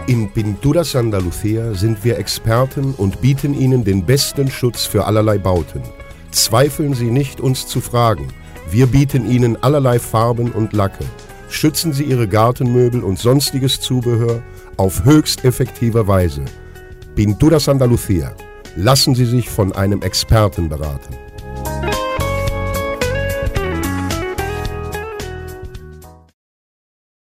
In Pinturas Andalucía sind wir Experten und bieten Ihnen den besten Schutz für allerlei Bauten. Zweifeln Sie nicht, uns zu fragen. Wir bieten Ihnen allerlei Farben und Lacke. Schützen Sie Ihre Gartenmöbel und sonstiges Zubehör auf höchst effektive Weise. Pinturas Andalucía. Lassen Sie sich von einem Experten beraten.